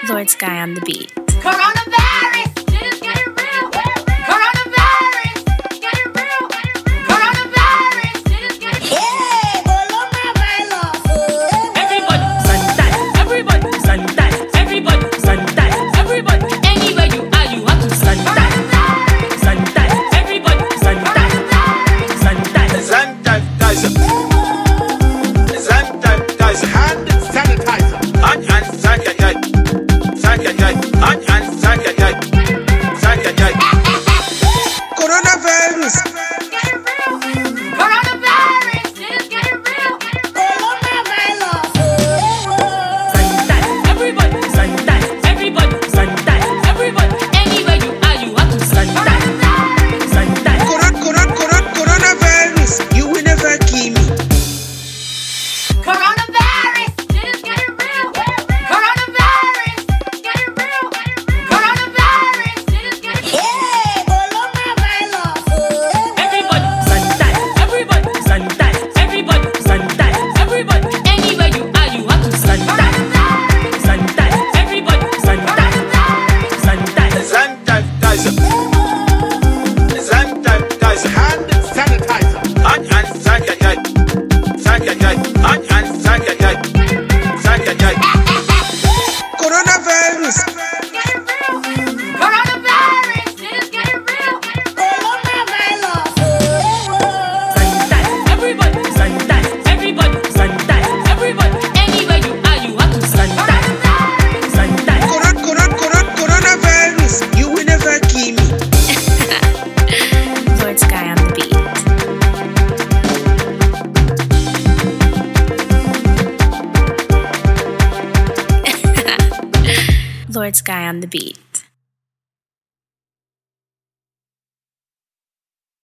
Lord Sky on the beat. Coronavirus, shit is getting real. Coronavirus, getting real. Coronavirus, shit is getting real. Everybody sanitize, everybody sanitize, everybody sanitize, everybody. Anywhere you are, you have to sanitize, sanitize, everybody sanitize, sanitize, Sanitizer. Sanitizer. Hand sanitizer. Hand sanitizer. Hand sanitizer. Coronavirus. Getting real. Coronavirus, shit is getting real. sanitize, everybody sanitize, everybody sanitize, everybody. Anywhere you are, you have to sanitize, sanitize. Coronavirus. You will never kill me. Coronavirus, shit is getting real. Coronavirus, getting real. Coronavirus, shit is getting real. Everybody sanitize, everybody sanitize, everybody sanitize, everybody. Anywhere you are, you have to sanitize, sanitize, everybody sanitize, sanitize. Sanitizer. Sanitizer. Hand sanitizer. Hand sanitizer. Hand sanitizer. Coronavirus. Getting real. Coronavirus, shit is getting real. Sanitize, everybody sanitize, everybody sanitize, everybody. Anywhere you are, you have to sanitize, sanitize. Coronavirus. You will never kill me. Lord Sky on the beat. Lord Sky on the beat.